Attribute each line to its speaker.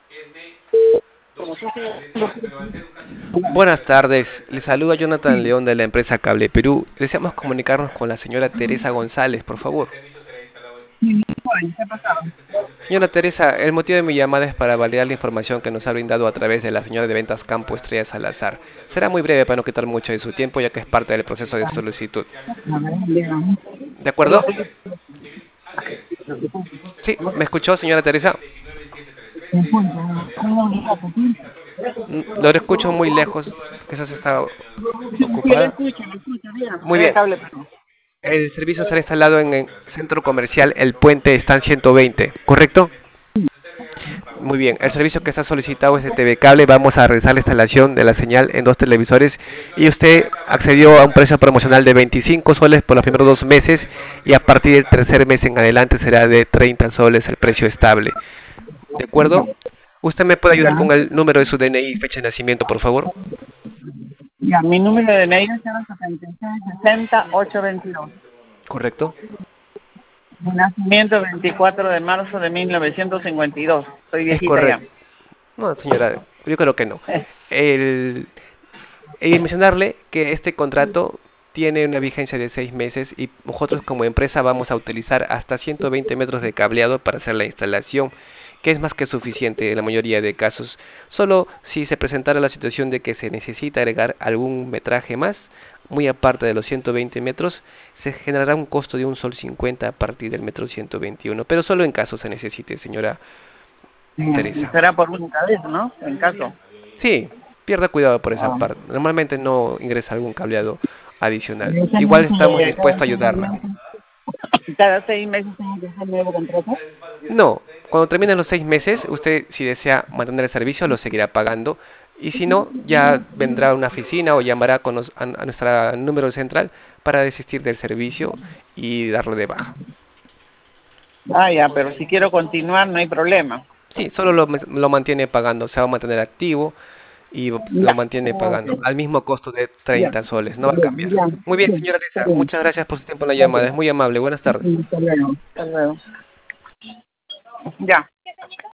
Speaker 1: Buenas tardes, le saluda Jonathan León de la empresa Cable Perú. Deseamos comunicarnos con la señora Teresa González, por favor. Señora Teresa, el motivo de mi llamada es para validar la información que nos ha brindado a través de la señora de ventas Campo Estrella Salazar. Será muy breve para no quitar mucho de su tiempo, ya que es parte del proceso de solicitud. ¿De acuerdo? Sí, ¿me escuchó, señora Teresa? Lo escucho muy lejos, quizás está
Speaker 2: Sí,
Speaker 1: ocupada.
Speaker 2: lo escucho, bien.
Speaker 1: Muy bien.
Speaker 2: Cable, pero
Speaker 1: El servicio será instalado en el centro comercial El Puente Stan 120, ¿correcto? Muy bien, el servicio que está solicitado es de TV Cable. Vamos a realizar la instalación de la señal en dos televisores y usted accedió a un precio promocional de 25 soles por los primeros 2 meses y a partir del tercer mes en adelante será de 30 soles el precio estable. ¿De acuerdo? ¿Usted me puede ayudar
Speaker 2: ya.
Speaker 1: con el número de su DNI y fecha de nacimiento, por favor?
Speaker 2: Ya, mi número de DNI es 076 60 822.
Speaker 1: ¿Correcto?
Speaker 2: Mi nacimiento 24 de marzo de 1952. Soy
Speaker 1: Es
Speaker 2: viejita ya.
Speaker 1: correcto. No, señora, yo creo que no. El, Y mencionarle que este contrato tiene una vigencia de 6 meses y nosotros como empresa vamos a utilizar hasta 120 metros de cableado para hacer la instalación, que es más que suficiente en la mayoría de casos. Solo si se presentara la situación de que se necesita agregar algún metraje más, muy aparte de los 120 metros, se generará un costo de 1,50 sol a partir del metro 121, pero solo en caso se necesite, señora
Speaker 2: Y
Speaker 1: Teresa.
Speaker 2: será por única vez, ¿no? En caso.
Speaker 1: Sí, pierda cuidado por esa
Speaker 2: Ah.
Speaker 1: parte. Normalmente no ingresa algún cableado adicional.
Speaker 2: Yo
Speaker 1: Igual
Speaker 2: tengo
Speaker 1: estamos
Speaker 2: que
Speaker 1: dispuestos a ayudarla.
Speaker 2: cada 6 meses tengo que hacer nuevo contrato.
Speaker 1: No, cuando terminen los 6 meses, usted si desea mantener el servicio lo seguirá pagando y si no, ya vendrá a una oficina o llamará a nuestro número central para desistir del servicio y darlo de baja.
Speaker 2: Ah, ya, pero si quiero continuar no hay problema.
Speaker 1: Sí, solo lo mantiene pagando, se va a mantener activo y lo
Speaker 2: Ya.
Speaker 1: mantiene pagando
Speaker 2: Ok.
Speaker 1: al mismo costo de
Speaker 2: Ya.
Speaker 1: 30 soles, no va a
Speaker 2: Ya,
Speaker 1: cambiar.
Speaker 2: ya.
Speaker 1: Muy bien,
Speaker 2: Bien,
Speaker 1: señora
Speaker 2: está
Speaker 1: Lisa,
Speaker 2: bien.
Speaker 1: muchas gracias por su tiempo en la llamada,
Speaker 2: Gracias.
Speaker 1: es muy amable, buenas tardes.
Speaker 2: Hasta luego. Hasta luego. Ya.